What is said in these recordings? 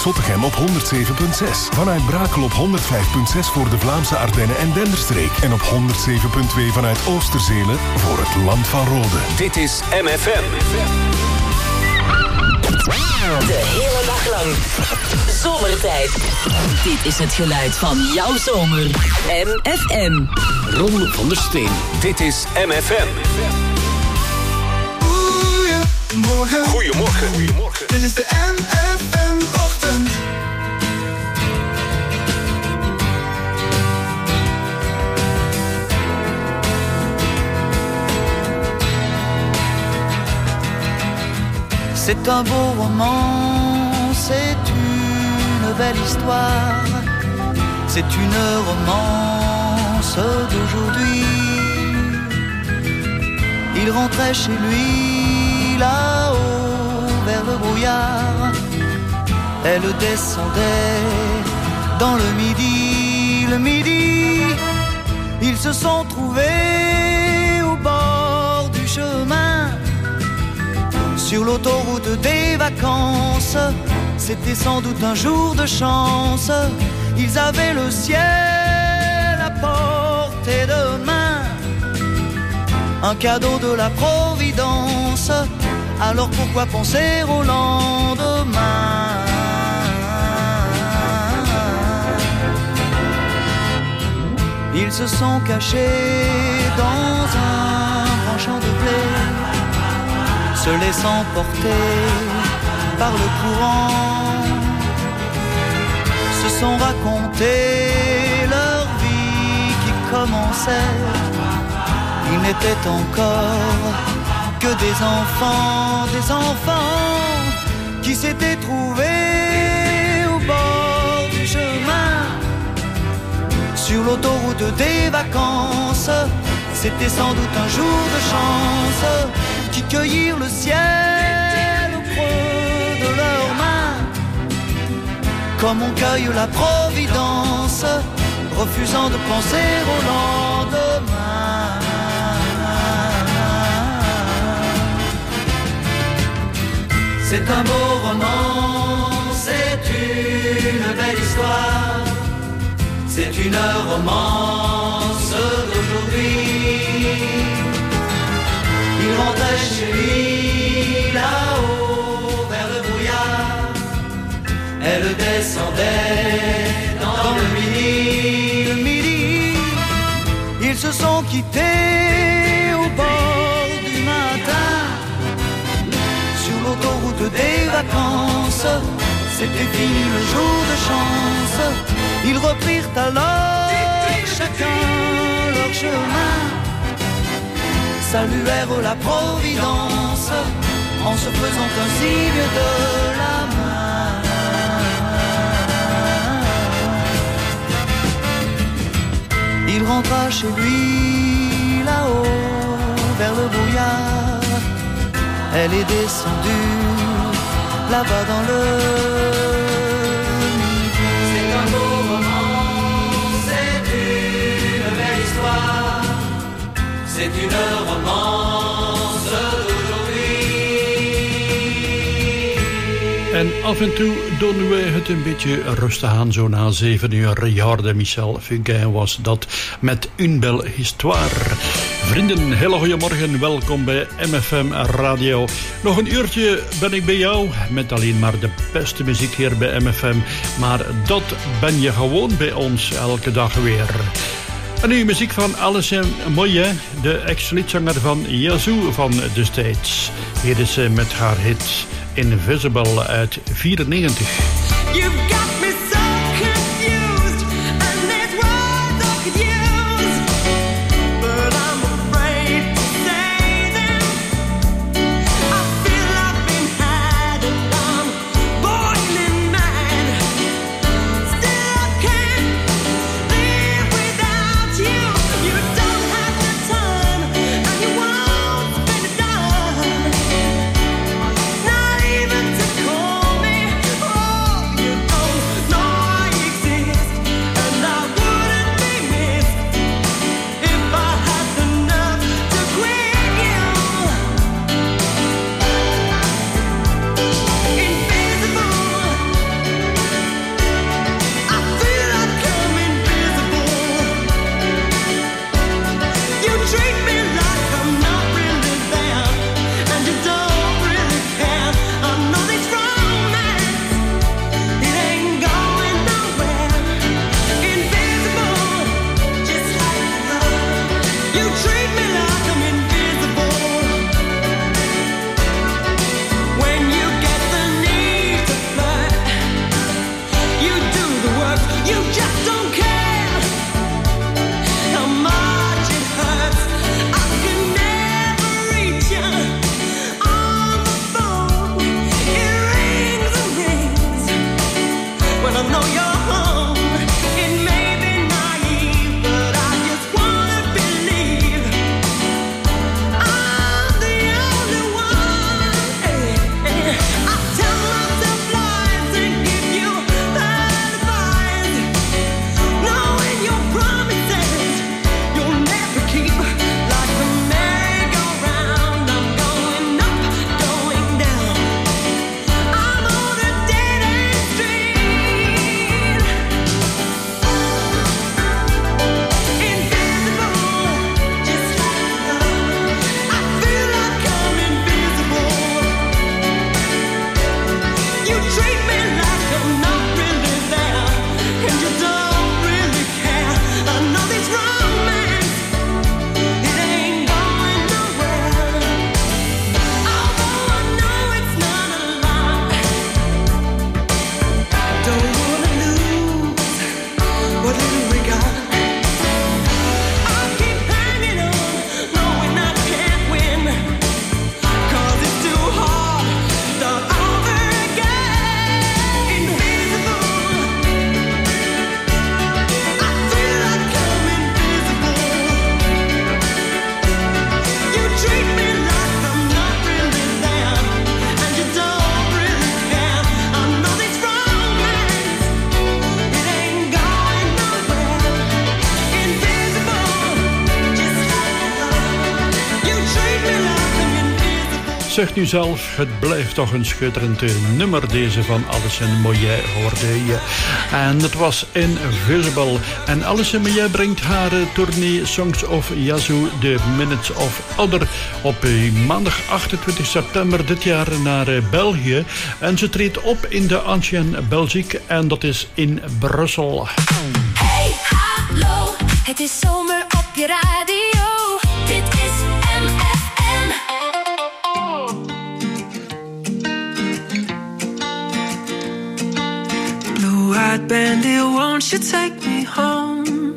Zottegem op 107.6. Vanuit Brakel op 105.6 voor de Vlaamse Ardennen en Denderstreek. En op 107.2 vanuit Oosterzele voor het Land van Rode. Dit is MFM. De hele dag lang. Zomertijd. Dit is het geluid van jouw zomer. MFM. Ron van der Steen. Dit is MFM. Goedemorgen. Dit is de MFM-ochtend. C'est un beau roman, c'est une belle histoire, c'est une romance d'aujourd'hui. Il rentrait chez lui, là-haut, vers le brouillard. Elle descendait dans le midi, ils se sont trouvés au bord du chemin. Sur l'autoroute des vacances, c'était sans doute un jour de chance. Ils avaient le ciel à portée de main, un cadeau de la Providence. Alors pourquoi penser au lendemain? Ils se sont cachés dans un grand champ de blé, se laissant porter par le courant, se sont raconté leur vie qui commençait. Ils n'étaient encore que des enfants qui s'étaient trouvés au bord du chemin. Sur l'autoroute des vacances, c'était sans doute un jour de chance, qui cueillirent le ciel au creux de leurs mains, comme on cueille la Providence, refusant de penser au lendemain. C'est un beau roman, c'est une belle histoire, c'est une romance d'aujourd'hui. Il rentrait chez lui, là-haut, vers le brouillard. Elle descendait dans le midi. Ils se sont quittés au bord du matin. Sur l'autoroute des vacances, c'était fini le jour de chance. Ils reprirent alors chacun leur chemin, saluèrent la Providence en se faisant un signe de la main. Il rentra chez lui, là-haut, vers le brouillard. Elle est descendue, là-bas dans le midi. C'est un beau roman, c'est une belle histoire, c'est une romance d'aujourd'hui. En af en toe doen wij het een beetje rustig aan, zo na 7 uur. Jarde Michel Fugain was dat met Une Belle Histoire. Vrienden, hele goeiemorgen, welkom bij MFM Radio. Nog een uurtje ben ik bij jou, met alleen maar de beste muziek hier bij MFM. Maar dat ben je gewoon bij ons elke dag weer. En nu muziek van Alison Moyet, de ex-liedzanger van Yazoo van The States. Hier is ze met haar hit Invisible uit 94. You've got me so confused, and there's words I could use, but I'm afraid to say them. I feel I've been had and I'm boiling mad. Still I can't live without you. You don't have the time, and you won't spend a dime. Not even to call me. Oh, you don't know I exist, and I wouldn't be missed zegt nu zelf, het blijft toch een schitterend nummer deze van Alison Moyet, hoorde je. En het was Invisible. En Alison Moyet brengt haar tournee Songs of Yazoo, The Minutes of Other, op maandag 28 september dit jaar naar België. En ze treedt op in de Ancien Belgique en dat is in Brussel. Hey, hallo, het is zomer op je radio. Dit is MFM. Blue-eyed bandit, won't you take me home?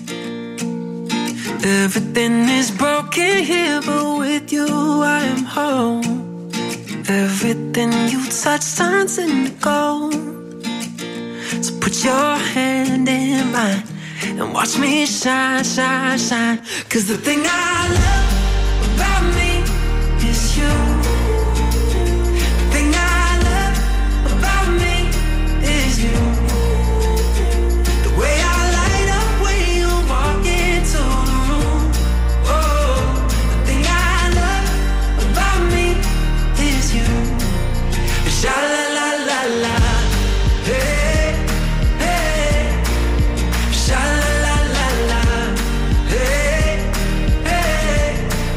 Everything is broken here, but with you I am home. Everything you touch turns into gold. So put your hand in mine and watch me shine, shine, shine. 'Cause the thing I love about me is you. The thing I love about me is you. The way I light up when you walk into the room. Oh, the thing I love about me is you. Sha la la la la, hey, hey. Sha la la la la, hey, hey.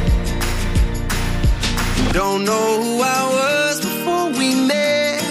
Don't know who I was before we met.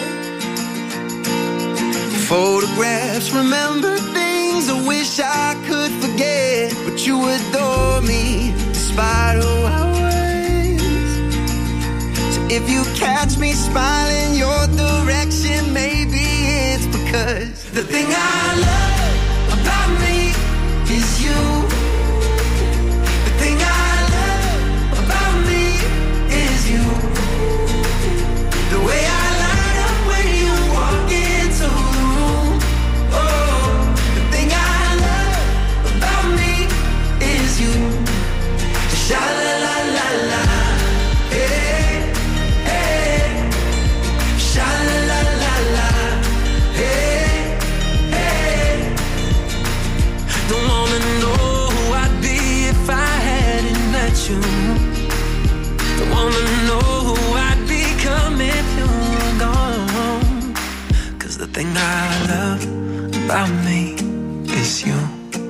Photographs, remember things I wish I could forget. But you adore me despite who I was. So if you catch me smiling your direction, maybe it's because the thing I love about me is you. The thing I love about me is you. The way I light up when you walk into the room. Oh, the thing I love about me is you. Sha la la la la, hey, hey. Sha la la la la, hey, hey. Don't wanna know who I'd be if I hadn't met you. Don't wanna know who I'd become if you were gone. 'Cause the thing I love about me is you.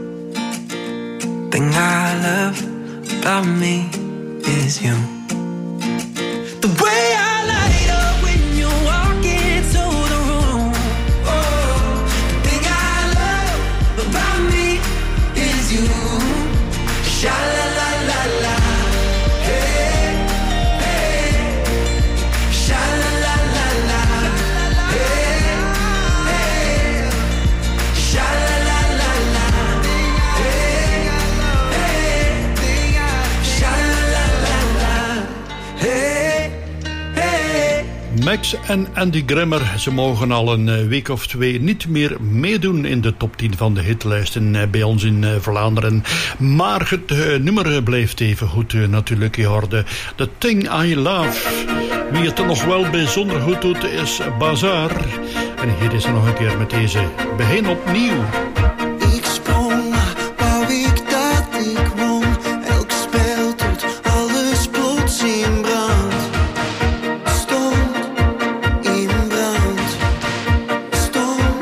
Thing I love about me is you. The way I light up when you walk into the room. Oh, the thing I love about me is you. Sha la la la la, hey, hey. Sha la la la la, hey, hey. Sha la la la la, hey, hey. Sha la la la la, hey, hey. Max en Andy Grammer, ze mogen al een week of twee niet meer meedoen in de top 10 van de hitlijsten bij ons in Vlaanderen. Maar het nummer blijft even goed natuurlijk. Je hoorde The Thing I Love. Wie het er nog wel bijzonder goed doet is Bazaar. En hier is er nog een keer met deze Begin opnieuw. Ik sprong, wou ik dat ik won. Elk spel tot alles plots in brand. Stond in brand. Stond.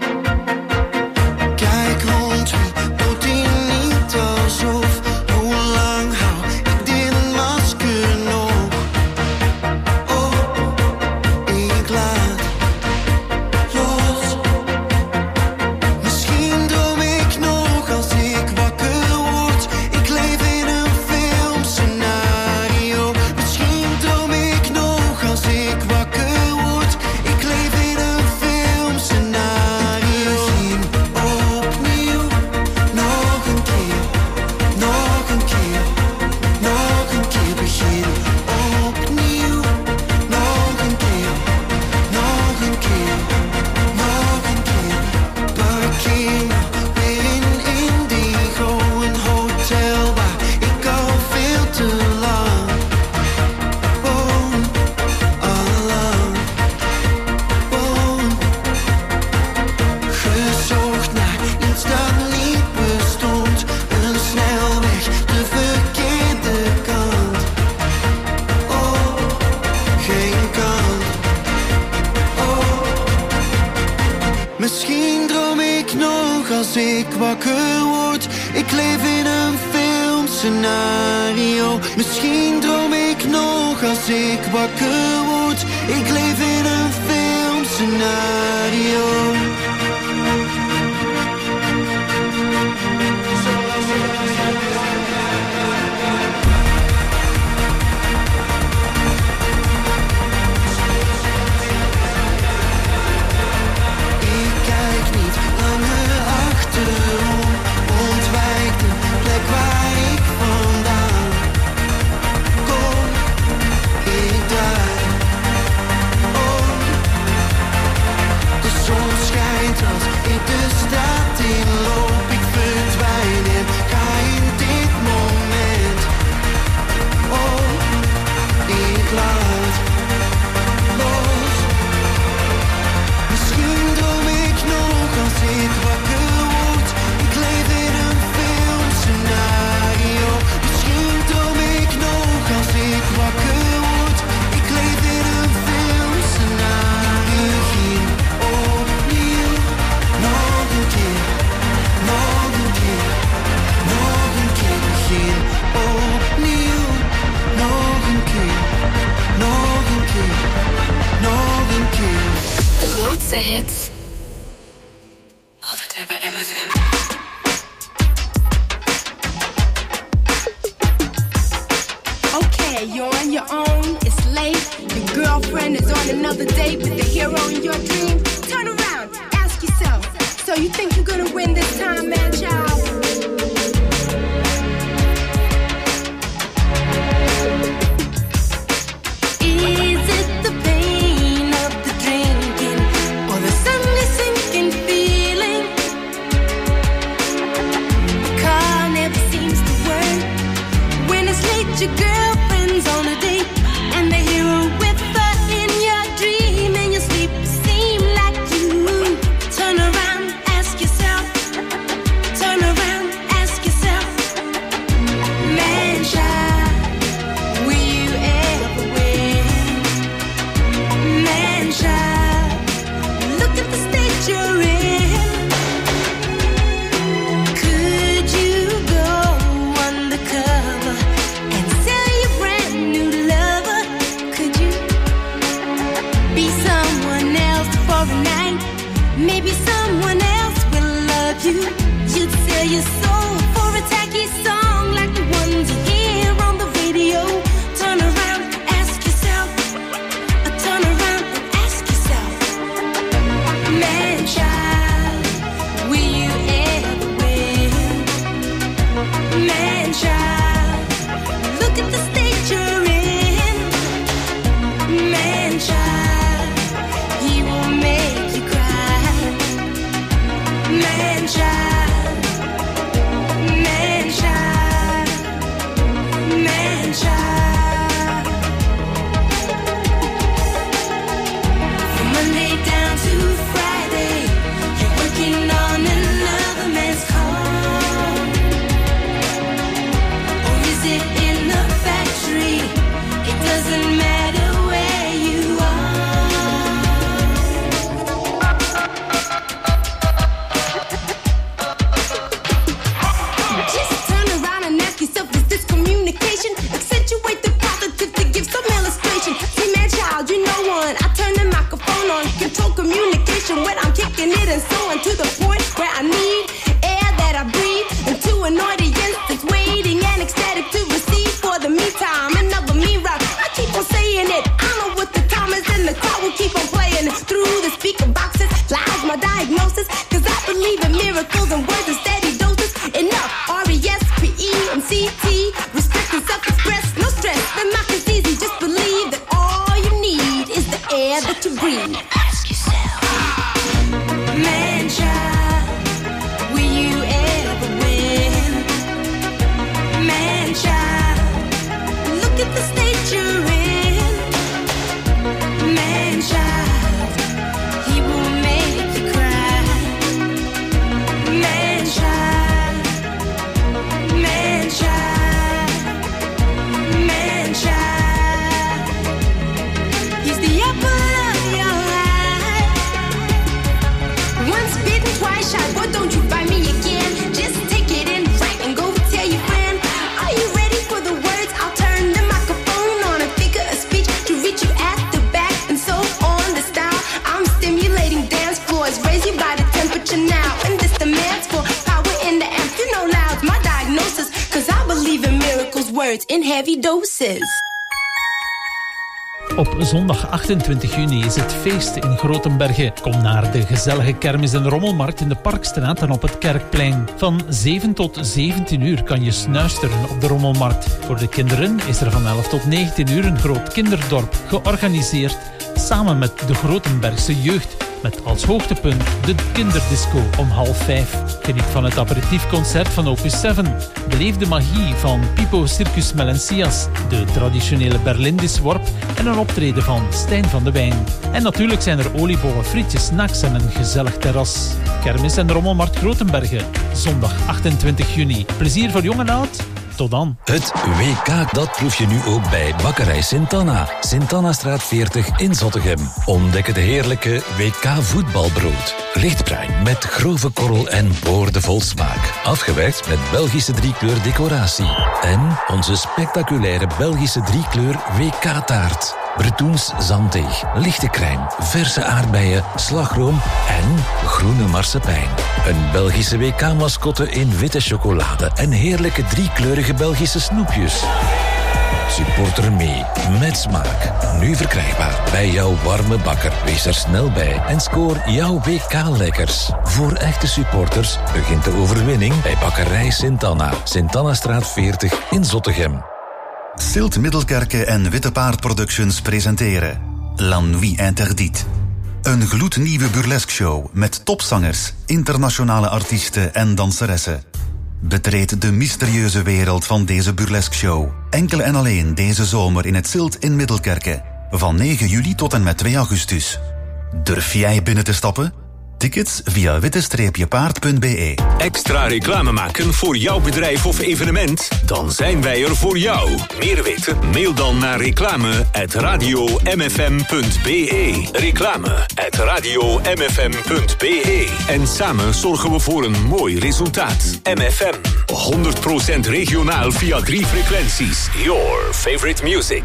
Kijk rond, wie doet die niet alsof. Hoe lang hou ik dit masker nog? Oh, ik laat los. Misschien als ik wakker word. Ik leef in een filmscenario. Misschien droom ik nog als ik wakker word. Ik leef in een filmscenario. The hits of the Debra Emerson. Okay, you're on your own, it's late. Your girlfriend is on another date with the hero in your dream. Turn around, ask yourself, so you think you're gonna win this time, man, child? Is it the pain of the drinking or the Sunday sinking feeling? The car never seems to work. When it's late, your girlfriend's on a date and the hero with her in your dream, and your sleep seem like you. Turn around, ask yourself. Turn around, ask yourself. Man, child, will you ever win? Man, child, look at the state you're in. Could you go undercover and sell your brand new lover? Could you be someone else for a night? Maybe someone else will love you. You'd sell your soul for a tacky song like the ones you hear on the radio. Turn around, ask yourself. Turn around and ask yourself. Man, child, will you ever win? Man, child, look at the state you're in. Man, child, he will make you cry. Man, child, man, child, man, child. From Monday down to Friday, you're working on another man's call. Or is it in the factory? It doesn't matter where you are. Just turn around and ask yourself, is this communication? Accentuate the positive to give some illustration. See, man, child, you know one. I turn the microphone on, control communication when I'm kicking it and so on to the point where I need air that I breathe into an audience that's waiting and ecstatic to receive. For the meantime, another me rap. I keep on saying it. I know what the time is, and the crowd will keep on playing through the speaker boxes. Lies my diagnosis, 'cause I believe in miracles and words in steady doses. Enough, RESPECT, respect and self-express, no stress. The math is easy, just believe that all you need is the air that you breathe. Ask yourself, man, child, will you ever win? Man, child, look at the state you're in. Man, child, he will make you cry. Man, child, man, child, man, child. He's the apple of your eye. Once bitten, twice hurts in heavy doses. Op zondag 28 juni is het feest in Grotenbergen. Kom naar de gezellige kermis- en rommelmarkt in de Parkstraat en op het Kerkplein. Van 7 tot 17 uur kan je snuisteren op de rommelmarkt. Voor de kinderen is er van 11 tot 19 uur een groot kinderdorp georganiseerd samen met de Grotenbergse jeugd. Met als hoogtepunt de kinderdisco om 4:30. Geniet van het aperitiefconcert van Opus 7. Beleef de magie van Pipo Circus Melencias, de traditionele Berlindisworp en een optreden van Stijn van de Wijn. En natuurlijk zijn er oliebollen, frietjes, snacks en een gezellig terras. Kermis en Rommelmarkt Grotenbergen, zondag 28 juni. Plezier voor jong en oud. Tot dan. Het WK, dat proef je nu ook bij Bakkerij Sint-Anna. Sint-Annastraat 40 in Zottegem. Ontdek het heerlijke WK voetbalbrood. Lichtbruin met grove korrel en boordevol smaak. Afgewerkt met Belgische driekleur decoratie. En onze spectaculaire Belgische driekleur WK-taart. Bretoens zanddeeg, lichte crème, verse aardbeien, slagroom en groene marsepein. Een Belgische WK-mascotte in witte chocolade en heerlijke driekleurige Belgische snoepjes. Supporter mee, met smaak. Nu verkrijgbaar bij jouw warme bakker. Wees er snel bij en scoor jouw WK-lekkers. Voor echte supporters begint de overwinning bij Bakkerij Sint-Anna. Sint-Annastraat 40 in Zottegem. Silt Middelkerke en Witte Paard Productions presenteren La Nuit Interdite. Een gloednieuwe burlesque-show met topzangers, internationale artiesten en danseressen. Betreed de mysterieuze wereld van deze burlesque-show. Enkel en alleen deze zomer in het Silt in Middelkerke. Van 9 juli tot en met 2 augustus. Durf jij binnen te stappen? Tickets via witte-paard.be. Extra reclame maken voor jouw bedrijf of evenement? Dan zijn wij er voor jou. Meer weten? Mail dan naar reclame@radiomfm.be. Reclame@radiomfm.be. En samen zorgen we voor een mooi resultaat. MFM. 100% regionaal via 3 frequenties. Your favorite music.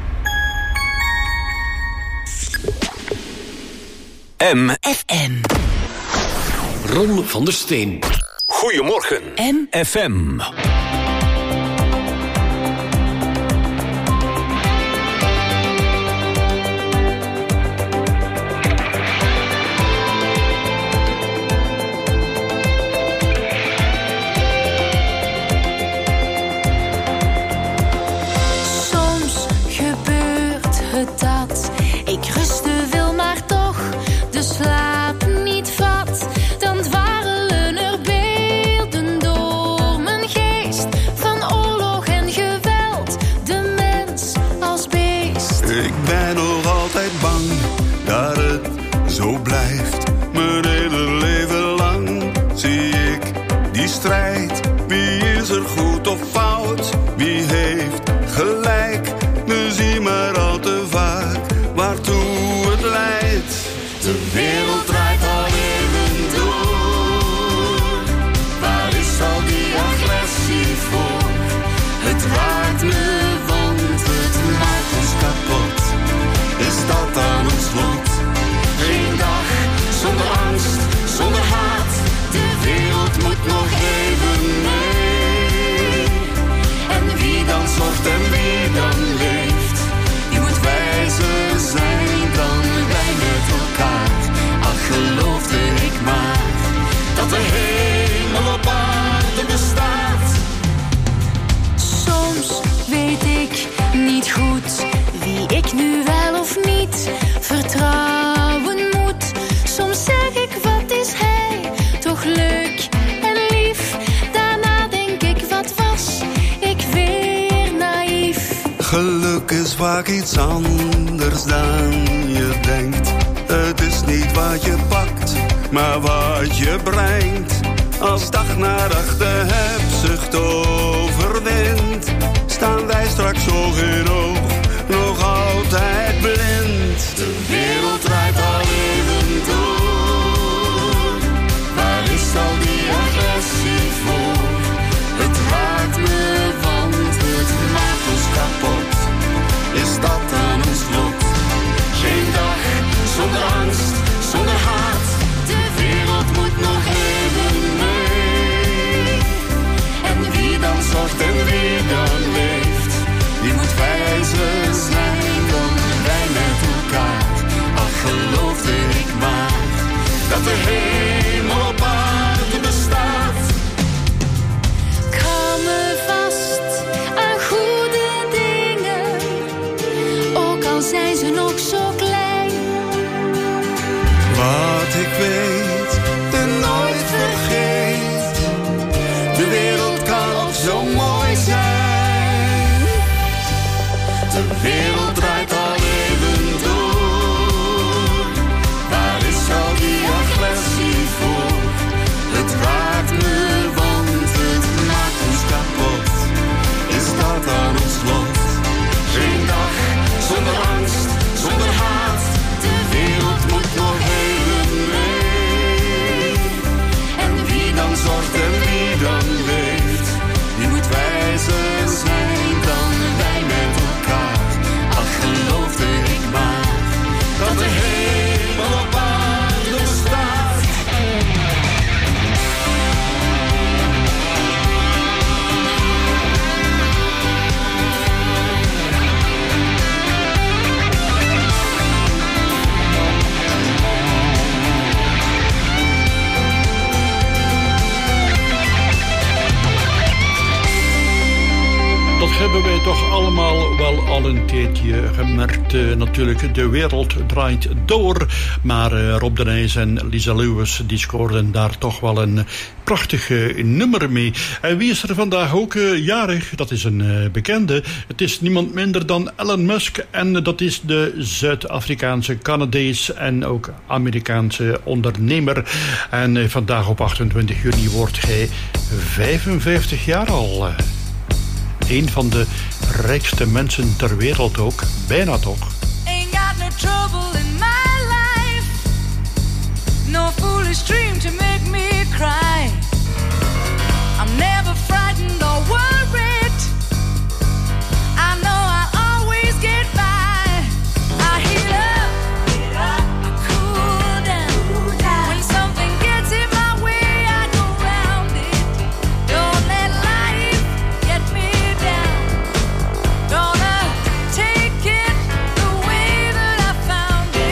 MFM. Ron van der Steen. Goedemorgen. MFM. Soms gebeurt het dat ik rusten wil, maar toch de slaap niet vat. Dan dwarrelen er beelden door mijn geest van oorlog en geweld, de mens als beest. Ik ben nog altijd bang dat het zo blijft. Mijn hele leven lang zie ik die strijd. Wie is er goed of fout? Wie heeft gelijk? We zien maar al te vaak waartoe het leidt. De wereld draait al even door. Waar is al die agressie voor? Het raakt me, want het maakt ons kapot. Is dat dan ons lot? Geen dag zonder angst, zonder haat. De wereld moet nog even mee. En wie dan zorgt en wie dan leeft, die moet wijzer zijn dan wij met elkaar. Ach, geloofde ik maar dat de hemel op aarde bestaat. Soms weet ik niet goed wie ik nu wel of niet vertrouwen moet. Soms zeg ik, wat is hij toch leuk en lief. Daarna denk ik, wat was ik weer naïef. Geluk is vaak iets anders dan je denkt. Het is niet wat je pakt, maar wat je brengt. Als dag na dag de hebzucht overwint, staan wij straks oog in oog, nog altijd blind. De wereld draait al even door. Waar is al die agressie voor? Het raakt me, want het maakt ons kapot. Is dat dan ons lot? Geen dag zonder angst, zonder haat. De wereld moet nog even mee. En wie dan zorgt en wie dan leeft, geloofde ik maar dat de hemel op aarde bestaat. Ik hou me vast aan goede dingen, ook al zijn ze nog zo klein. Wat ik weet en nooit vergeet, de wereld kan ook zo mooi zijn. De wereld draait al even door. Waar is al die agressie voor? Het raakt me, want het maakt ons kapot. Is dat aan ons lot? Geen dag zonder angst, zonder haat. De wereld moet nog even mee. En wie dan zorgt en wie dan weet, wie moet wijzer zijn dan wij met elkaar. Ach, geloofde ik maar dat de hemel op aarde bestaat. Dat hebben wij toch allemaal wel al een tijdje gemerkt. Natuurlijk, de wereld draait door. Maar Rob de Nijs en Lisa Lewis, die scoorden daar toch wel een prachtig nummer mee. En wie is er vandaag ook jarig? Dat is een bekende. Het is niemand minder dan Elon Musk. En dat is de Zuid-Afrikaanse, Canadees en ook Amerikaanse ondernemer. En vandaag op 28 juni wordt hij 55 jaar al. Een van de rijkste mensen ter wereld ook. Bijna toch. Ain't got no trouble in my life. No foolish dream to make me cry. I'm never frightened or worried. I know I'll always get by. I heat up, I cool down. When something gets in my way, I go round it. Don't let life get me down. Gonna take it the way that I found it.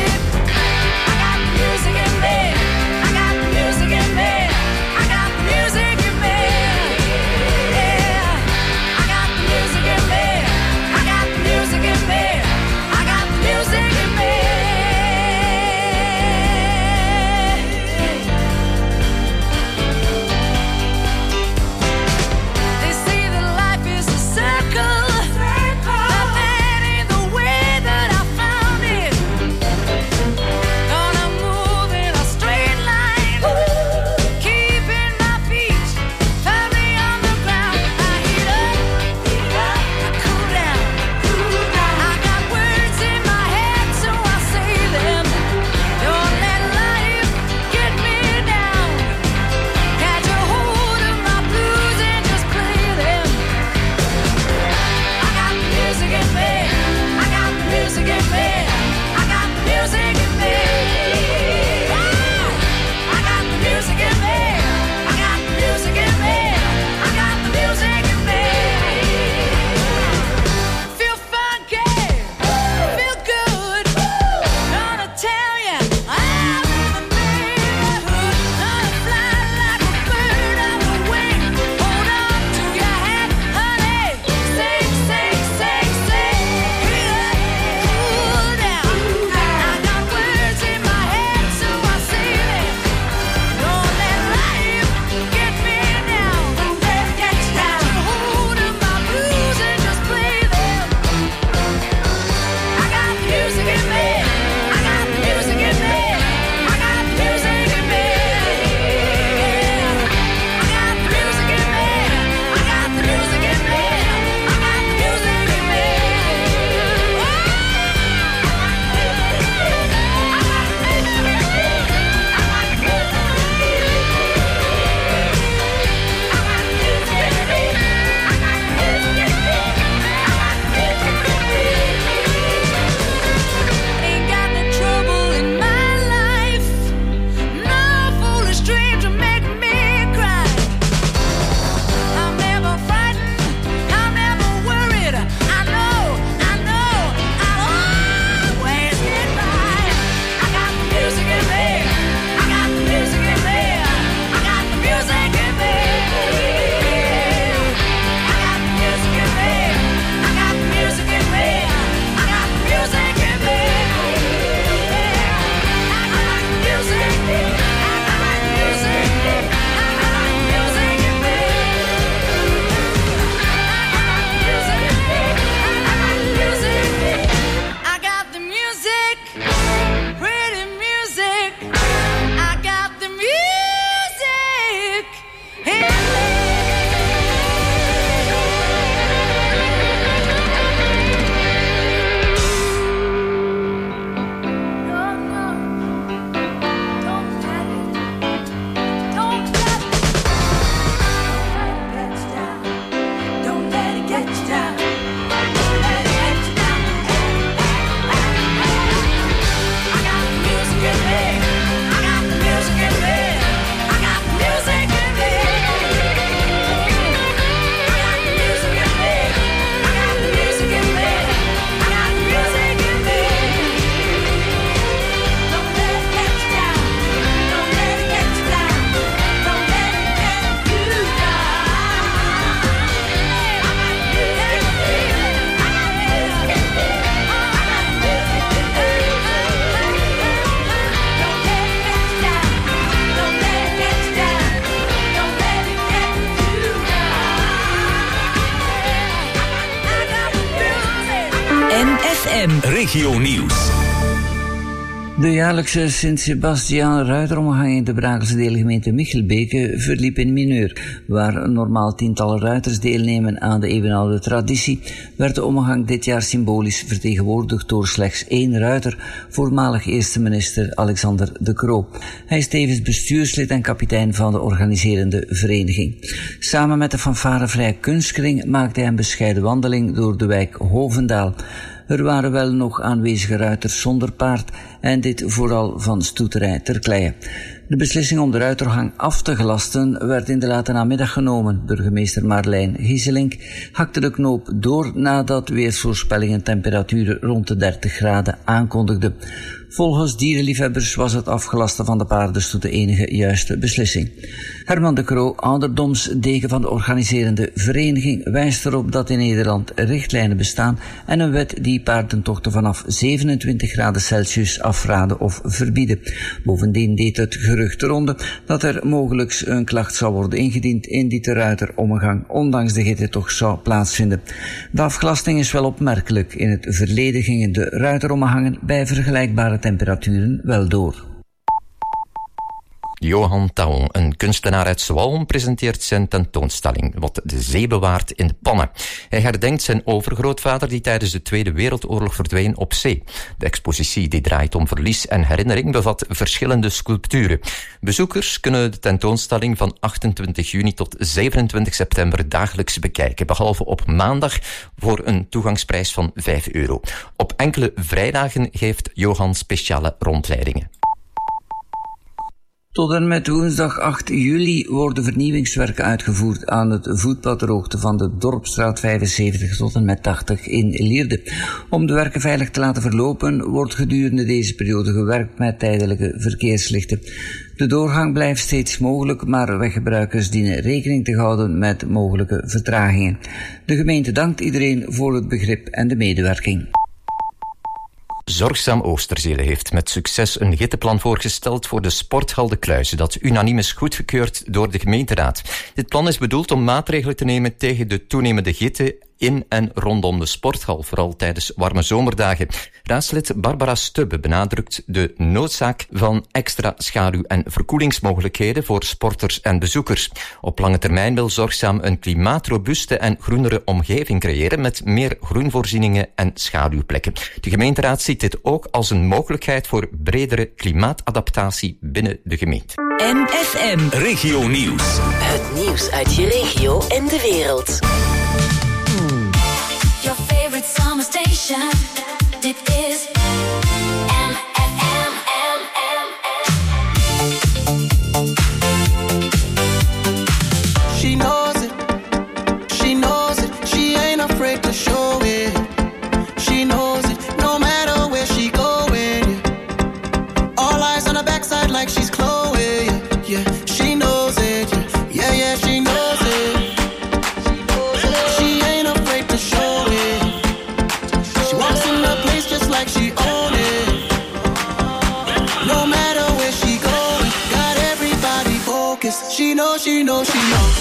Regionieuws. De jaarlijkse Sint-Sebastiaan-ruiteromgang in de Brakelse deelgemeente Michelbeke verliep in mineur. Waar normaal tientallen ruiters deelnemen aan de eeuwenoude traditie, werd de omgang dit jaar symbolisch vertegenwoordigd door slechts 1 ruiter, voormalig eerste minister Alexander De Croo. Hij is tevens bestuurslid en kapitein van de organiserende vereniging. Samen met de fanfarevrij kunstkring maakte hij een bescheiden wandeling door de wijk Hovendaal. Er waren wel nog aanwezige ruiters zonder paard en dit vooral van stoeterij ter kleie. De beslissing om de ruitergang af te gelasten werd in de late namiddag genomen. Burgemeester Marlijn Gieselink hakte de knoop door nadat weersvoorspellingen temperaturen rond de 30 graden aankondigden. Volgens dierenliefhebbers was het afgelasten van de paardenstoet de enige juiste beslissing. Herman De Croo, ouderdomsdeken van de organiserende vereniging, wijst erop dat in Nederland richtlijnen bestaan en een wet die paardentochten vanaf 27 graden Celsius afraden of verbieden. Bovendien deed het gerucht de ronde dat er mogelijk een klacht zou worden ingediend indien de ruiteromgang ondanks de hittetocht zou plaatsvinden. De afgelasting is wel opmerkelijk. In het verleden gingen de ruiteromgangen bij vergelijkbare temperaturen wel door. Johan Taon, een kunstenaar uit Zwalm, presenteert zijn tentoonstelling Wat de zee bewaart in de pannen. Hij herdenkt zijn overgrootvader die tijdens de Tweede Wereldoorlog verdween op zee. De expositie die draait om verlies en herinnering bevat verschillende sculpturen. Bezoekers kunnen de tentoonstelling van 28 juni tot 27 september dagelijks bekijken, behalve op maandag voor een toegangsprijs van €5. Op enkele vrijdagen geeft Johan speciale rondleidingen. Tot en met woensdag 8 juli worden vernieuwingswerken uitgevoerd aan het voetpad ter hoogte van de Dorpstraat 75 tot en met 80 in Lierde. Om de werken veilig te laten verlopen wordt gedurende deze periode gewerkt met tijdelijke verkeerslichten. De doorgang blijft steeds mogelijk, maar weggebruikers dienen rekening te houden met mogelijke vertragingen. De gemeente dankt iedereen voor het begrip en de medewerking. Zorgzaam Oosterzele heeft met succes een gitteplan voorgesteld voor de sporthal De Kluizen, dat unaniem is goedgekeurd door de gemeenteraad. Dit plan is bedoeld om maatregelen te nemen tegen de toenemende hitte in en rondom de sporthal, vooral tijdens warme zomerdagen. Raadslid Barbara Stubbe benadrukt de noodzaak van extra schaduw- en verkoelingsmogelijkheden voor sporters en bezoekers. Op lange termijn wil Zorgzaam een klimaatrobuuste en groenere omgeving creëren met meer groenvoorzieningen en schaduwplekken. De gemeenteraad ziet dit ook als een mogelijkheid voor bredere klimaatadaptatie binnen de gemeente. MFM Regionieuws. Het nieuws uit je regio en de wereld. Your favorite summer station. Dit is MFM. She knows it. She knows it. She ain't afraid to show it. She knows it. No matter where she going. Yeah. All eyes on her backside like she's Chloe. Yeah, yeah. She knows it. Yeah, yeah, yeah. She knows it. She ain't afraid to show it. She walks in the place just like she own it. No matter where she going, got everybody focused. She knows, she knows, she knows.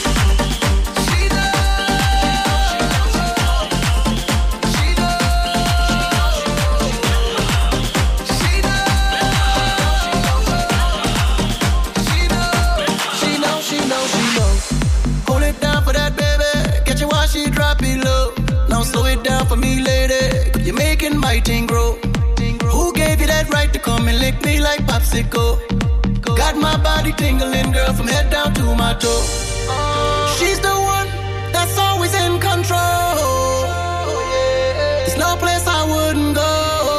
Slow it down for me, lady. You're making my thing grow. Who gave you that right to come and lick me like popsicle? Got my body tingling, girl, from head down to my toe. She's the one that's always in control. There's no place I wouldn't go.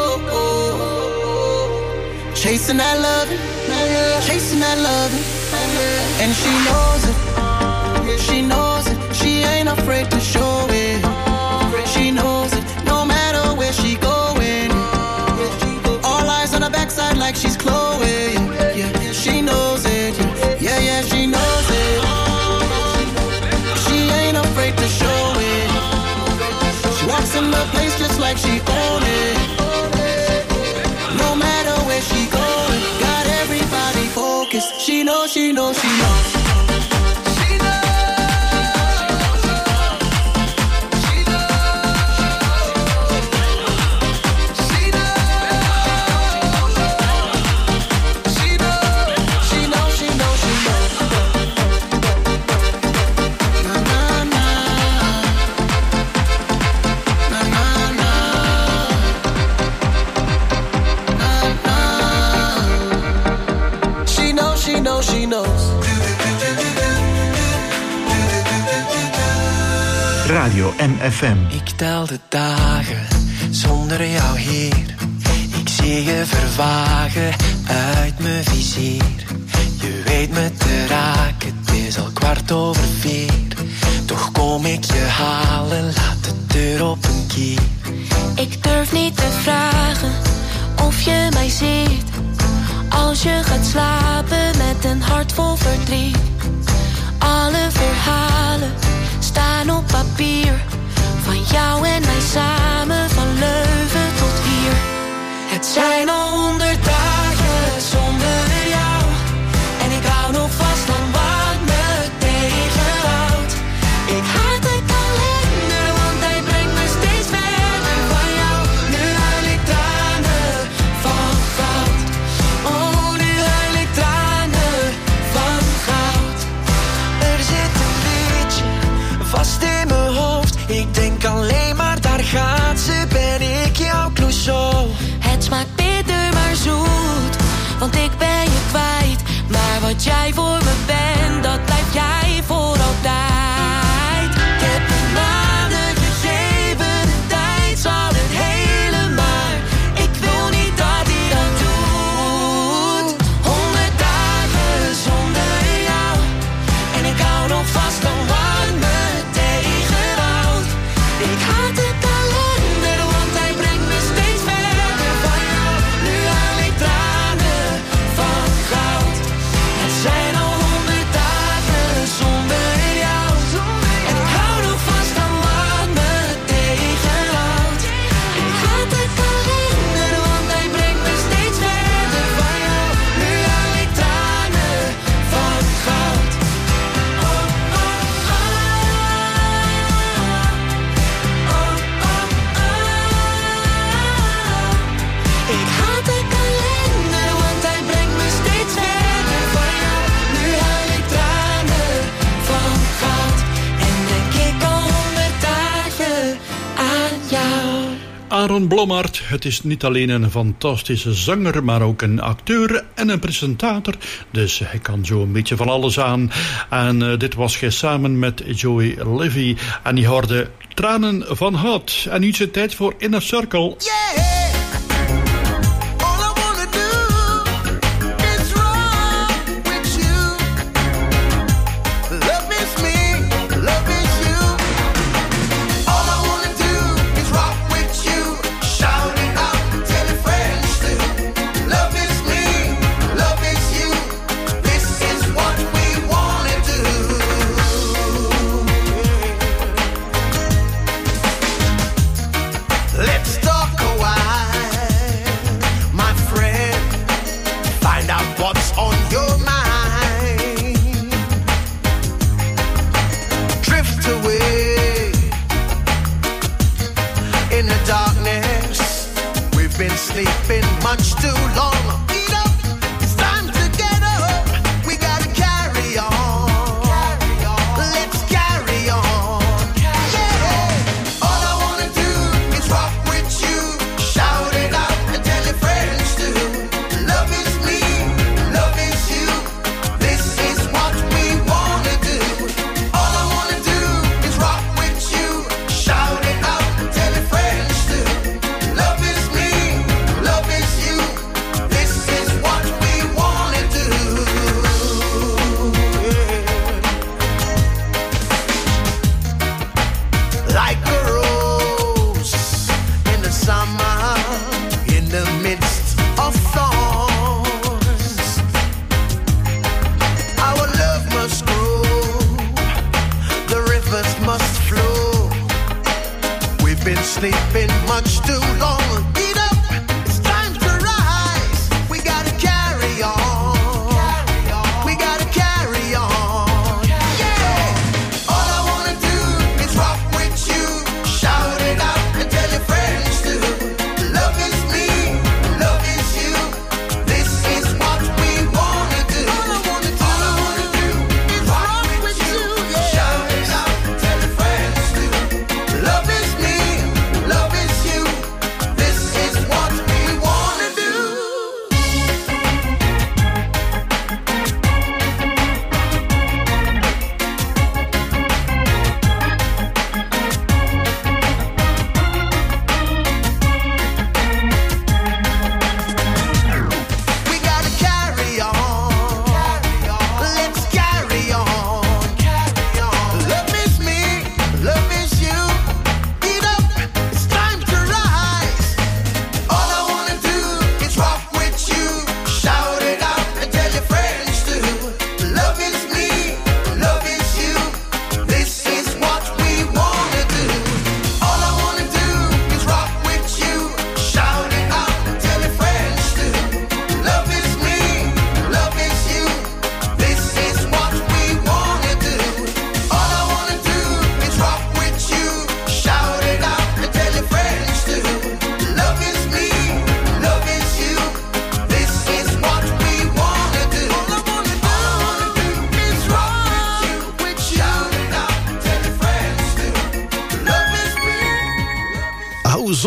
Chasing that loving, chasing that loving. And she knows it, she knows it. She ain't afraid to show it. She knows it, no matter where she going. All eyes on her backside like she's Chloe. Yeah, she knows it. Yeah, yeah, she knows it. She ain't afraid to show it. She walks in the place just like she own it. No matter where she going, got everybody focused. She knows, she knows, she knows. She she knows. Radio MFM. Ik tel de dagen zonder jou hier. Ik zie je vervagen uit mijn vizier. Je weet me te raken, het is al 4:15. Toch kom ik je halen, laat de deur op een kier. Ik durf niet te vragen of je mij ziet. Als je gaat slapen met een hart vol verdriet. Alle verhalen staan op papier. Van jou en mij samen, van Leuven tot hier. Het zijn al 100 dagen zonder jou. En ik hou nog vast aan wat me tegenhoudt. Ik haat de kalender, want hij brengt me steeds verder van jou. Nu huil ik tranen van goud. Oh, nu huil ik tranen van goud. Er zit een liedje vast in mijn hoofd. Ik denk alleen maar, daar gaat ze, ben ik jouw Clouseau. Het smaakt bitter maar zoet, want ik ben je kwijt. Maar wat jij voor me bent, dat blijf jij voor altijd. Ik heb je maanden gegeven, de tijd zal het hele, maar ik wil niet dat hij dat doet. 100 dagen zonder jou, en ik hou nog vast aan wat me tegenhoudt. Ik haat de kalender, want hij brengt me steeds verder van jou. Nu huil ik tranen van goud. Het zijn al 100 dagen zonder jou, en ik hou nog vast aan wat me tegenhoudt. Ik haat de kalender, want hij brengt me steeds verder van jou. Nu huil ik tranen van goud. Ik haat de kalender, want hij brengt me steeds verder van jou. Nu huil ik tranen van goud. En denk ik al 100 dagen aan jou. Aaron Blommaert, het is niet alleen een fantastische zanger, maar ook een acteur en een presentator. Dus hij kan zo een beetje van alles aan. En dit was hij samen met Joey Levy. En die hoorde Tranen van Hout. En nu is het tijd voor Inner Circle. Let's talk a while, my friend. Find out what's on your mind. Drift away in the darkness. We've been sleeping much too long. Eat up, it's time to get up. We gotta carry on. Let's carry on. Yeah. All I wanna do is rock with you. Shout it out and tell your friends too. Love is me, love is you. This is what we wanna do. All I wanna do is rock with you. Shout it out and tell your friends too. Love is me, love is you. This is what we wanna do. Like a rose in the summer, in the midst of thorns. Our love must grow, the rivers must flow. We've been sleeping much too long. Get up, it's time to rise. We gotta carry on. We gotta carry on. Yeah. All I wanna do is rock with you. Shout it out and tell your friends too. Love is me, love is you. This is what we wanna do. All I wanna do is rock with you. Shout it out and tell your friends too. Love is me, love is you.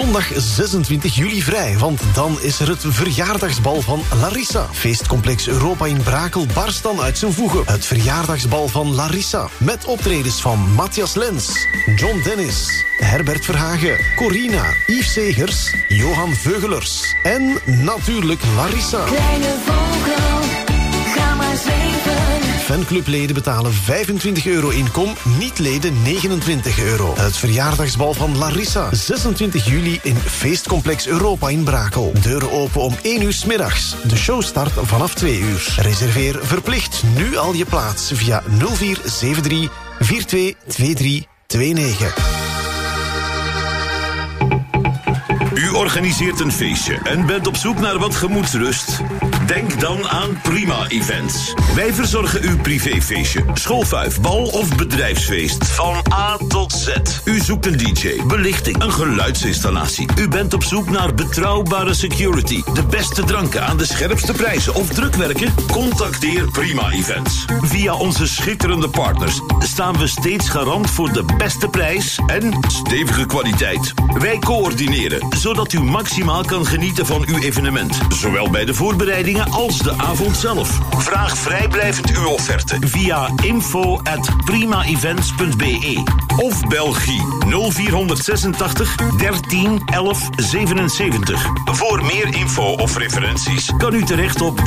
zondag 26 juli vrij, want dan is er het verjaardagsbal van Larissa. Feestcomplex Europa in Brakel barst dan uit zijn voegen. Het verjaardagsbal van Larissa, met optredens van Matthias Lens, John Dennis, Herbert Verhagen, Corina, Yves Segers, Johan Veugelers en natuurlijk Larissa. Kleine vogel, ga maar zweven. Fanclubleden betalen €25 inkom, niet-leden €29. Het verjaardagsbal van Larissa, 26 juli in Feestcomplex Europa in Brakel. Deuren open om 1 uur 's middags. De show start vanaf 2 uur. Reserveer verplicht nu al je plaats via 0473 422329. U organiseert een feestje en bent op zoek naar wat gemoedsrust? Denk dan aan Prima Events. Wij verzorgen uw privéfeestje, schoolfuif, bal of bedrijfsfeest. Van A tot Z. U zoekt een DJ, belichting, een geluidsinstallatie. U bent op zoek naar betrouwbare security, de beste dranken aan de scherpste prijzen of drukwerken? Contacteer Prima Events. Via onze schitterende partners staan we steeds garant voor de beste prijs en stevige kwaliteit. Wij coördineren, zodat u maximaal kan genieten van uw evenement. Zowel bij de voorbereidingen als de avond zelf. Vraag vrijblijvend uw offerte via info@primaevents.be of België 0486 13 11 77. Voor meer info of referenties kan u terecht op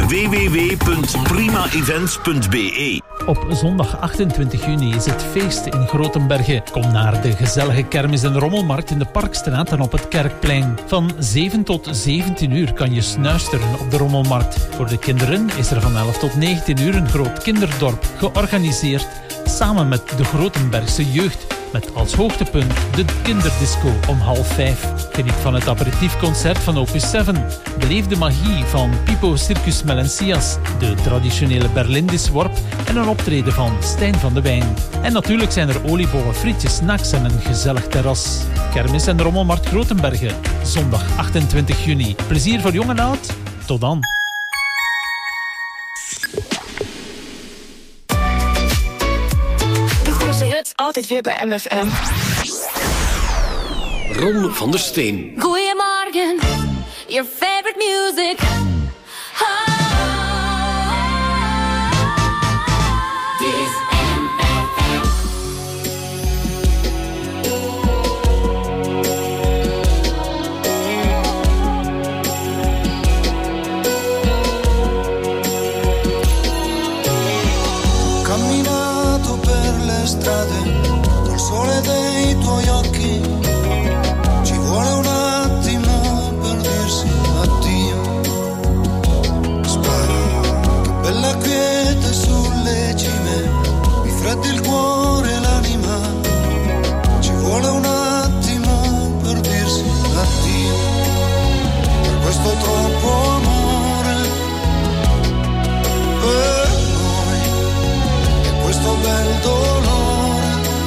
www.primaevents.be. Op zondag 28 juni is het feest in Grotenbergen. Kom naar de gezellige kermis- en rommelmarkt in de Parkstraat en op het Kerkplein. Van 7 tot 17 uur kan je snuisteren op de rommelmarkt. Voor de kinderen is er van 11 tot 19 uur een groot kinderdorp georganiseerd samen met de Grotenbergse jeugd. Met als hoogtepunt de kinderdisco om 4:30. Geniet van het aperitiefconcert van Opus 7. Beleef de magie van Pipo Circus Melencias, de traditionele Berlindisworp en een optreden van Stijn van de Wijn. En natuurlijk zijn er oliebollen, frietjes, snacks en een gezellig terras. Kermis en Rommelmarkt Grotenbergen, zondag 28 juni. Plezier voor jong en oud. Tot dan. Altijd weer bij MFM. Ron van der Steen. Goedemorgen, your favorite music. Camminato per le strade col sole dei tuoi occhi, ci vuole un attimo per dirsi addio. Spara, che bella quiete sulle cime, mi freddi il cuore e l'anima, ci vuole un attimo per dirsi addio. Per questo troppo amore per noi, e questo bel dolore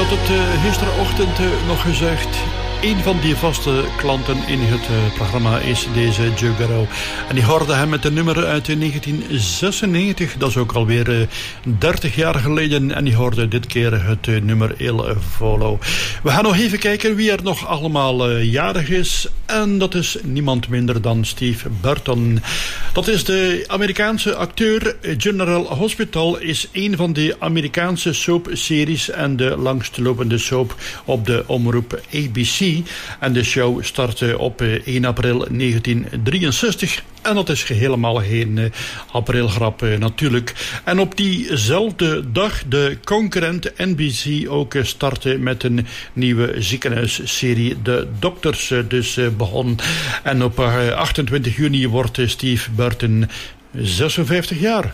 had het gisterochtend nog gezegd. Een van die vaste klanten in het programma is deze Juggeroo. En die hoorde hem met een nummer uit 1996. Dat is ook alweer 30 jaar geleden. En die hoorde dit keer het nummer Il Volo. We gaan nog even kijken wie er nog allemaal jarig is. En dat is niemand minder dan Steve Burton. Dat is de Amerikaanse acteur. General Hospital is een van de Amerikaanse soapseries en de langstlopende soap op de omroep ABC. En de show startte op 1 april 1963. En dat is helemaal geen aprilgrap natuurlijk. En op diezelfde dag de concurrent NBC ook startte met een nieuwe ziekenhuisserie. De Dokters dus begon. En op 28 juni wordt Steve Burton 56 jaar.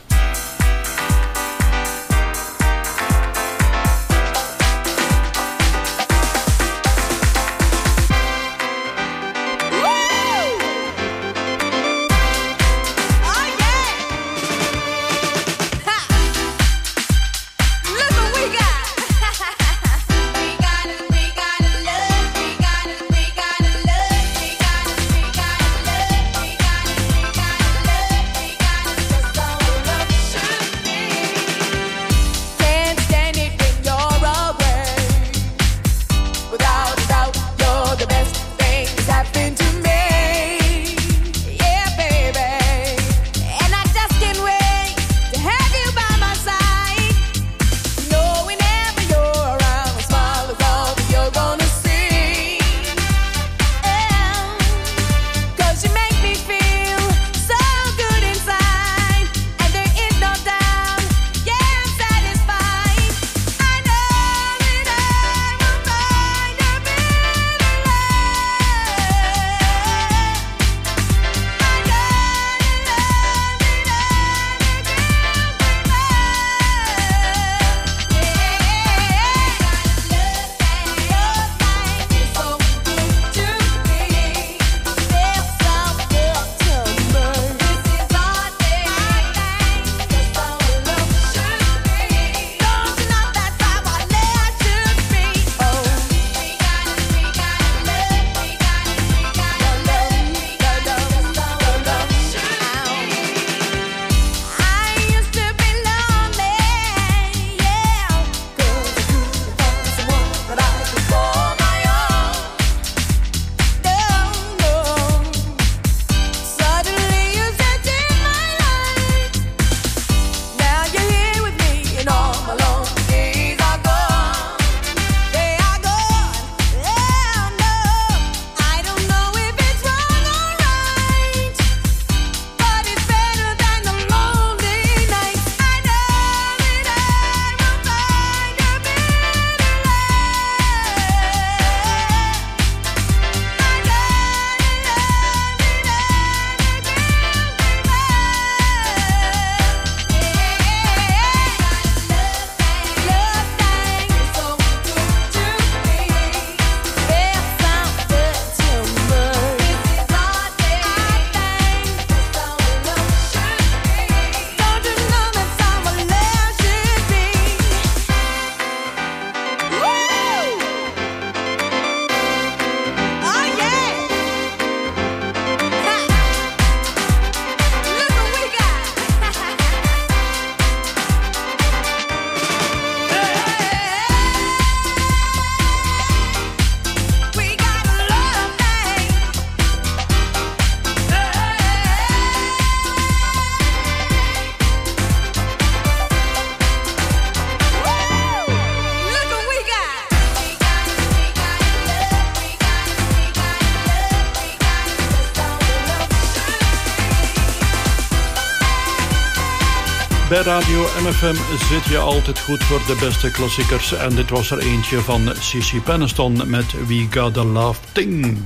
Bij Radio MFM zit je altijd goed voor de beste klassiekers. En dit was er eentje van Cici Peniston met We Got a Love Thing.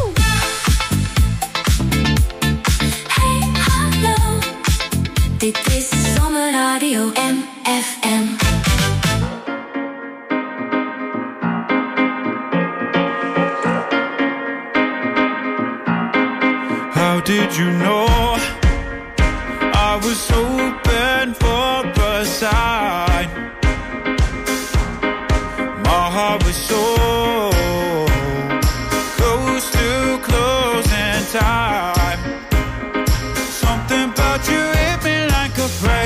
Hey, hallo. Dit is Zomerradio MFM. How did you know I was open for a sign? My heart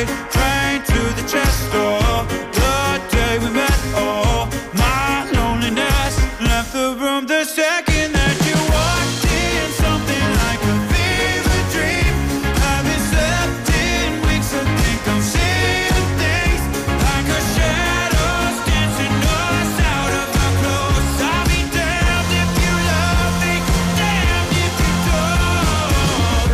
freight train to the chest door. The day we met, oh, my loneliness left the room the second that you walked in. Something like a fever dream. Haven't slept in weeks. I think I'm seeing things like a shadows dancing us out of our clothes. I'll be damned if you love me, damned if you don't.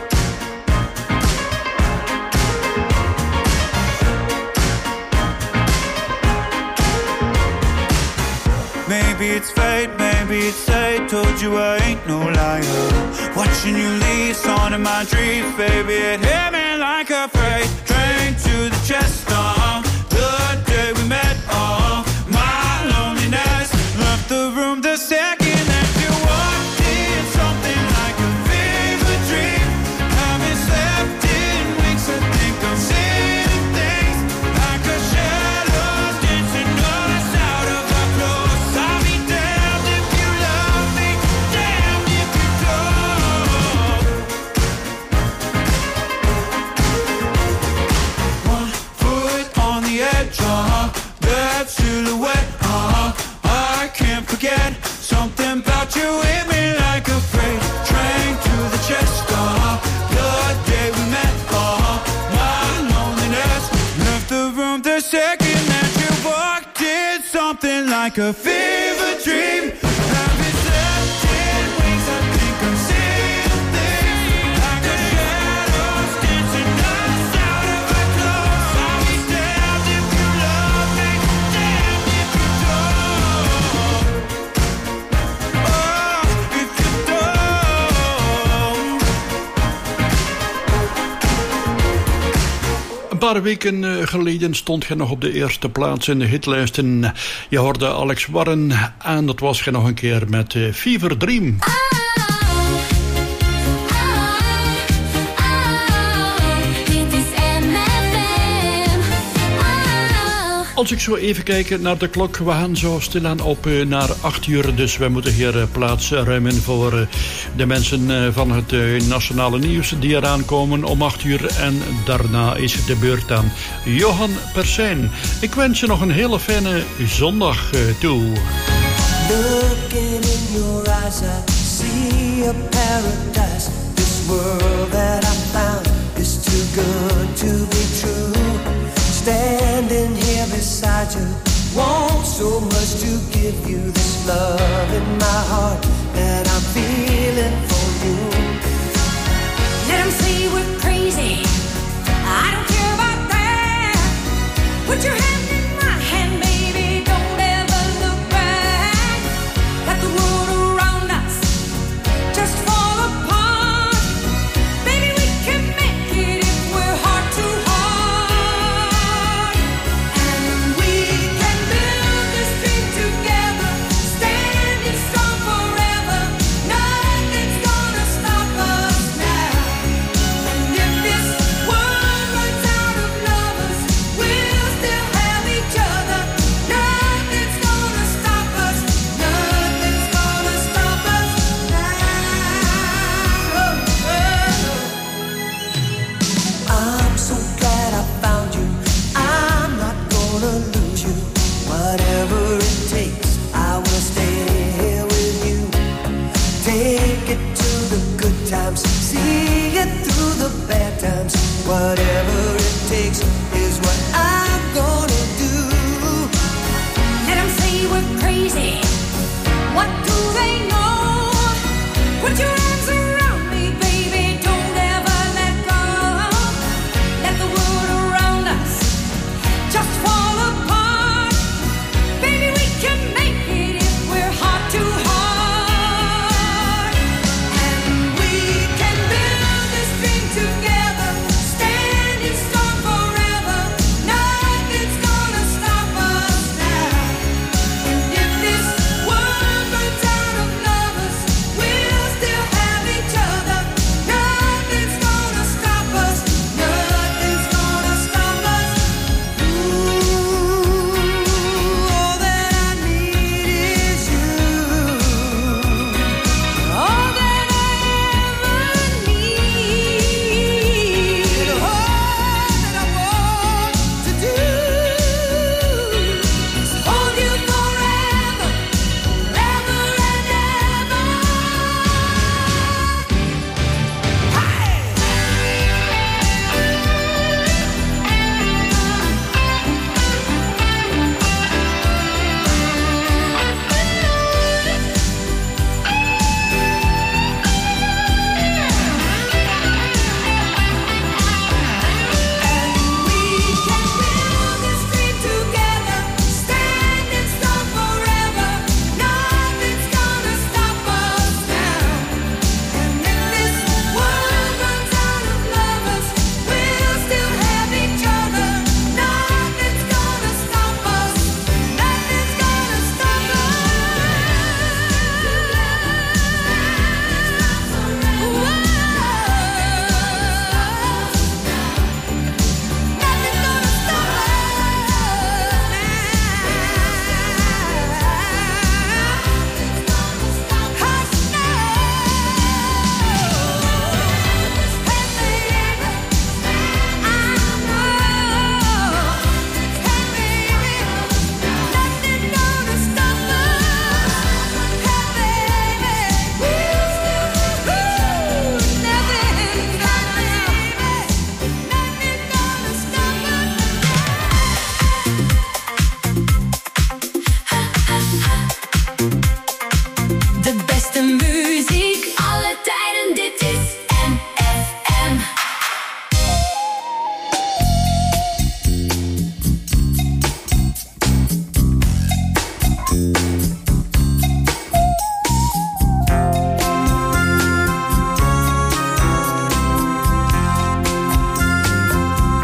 Maybe it's fate, maybe it's fate. Told you I ain't no liar. Watching you leave, song in my dreams, baby. It hit me like a freight train to the chest. The day we met, my loneliness left the room the second that you walked in. Something like a fever dream. Haven't slept in weeks. I think I'm seeing things like a shadows dancing us out of our clothes. I'll be damned if you love me, damned if you don't. One foot on the edge, that silhouette, I can't forget. Something about you hit me like a freight train to the chest. The day we met, my loneliness left the room the second that you walked in. Something like a fever dream. Haven't slept in weeks. I think I'm seeing things like a shadows dancing us out of our clothes. I'll be damned if you love me, damned if you don't. Oh, if you don't. Een paar weken geleden stond je nog op de eerste plaats in de hitlijsten. Je hoorde Alex Warren en dat was je nog een keer met Fever Dream. Als ik zo even kijk naar de klok, we gaan zo stilaan op naar 8 uur. Dus wij moeten hier plaats ruimen voor de mensen van het nationale nieuws die eraan komen om 8 uur. En daarna is de beurt aan Johan Persijn. Ik wens je nog een hele fijne zondag toe. Looking in your eyes, I see a paradise. This world that I found is too good to be true. Standing here beside you, want so much to give you this love in my heart that I'm feeling for you. Let 'em say we're crazy, I don't care about that. Put your hand in my hand, baby, don't ever look back. Let the world around us just fall apart. Baby, we can make it if we're heart to heart. And we can build this dream together, standing strong forever. Nothing's gonna stop us now. And if this world runs out of lovers, we'll still have each other. Nothing's gonna stop us. Nothing's gonna stop us now. I'm so glad I found you. I'm not gonna lose you. Whatever it takes, I will stay here with you. Take it to the good times, see it through the bad times. Whatever it takes,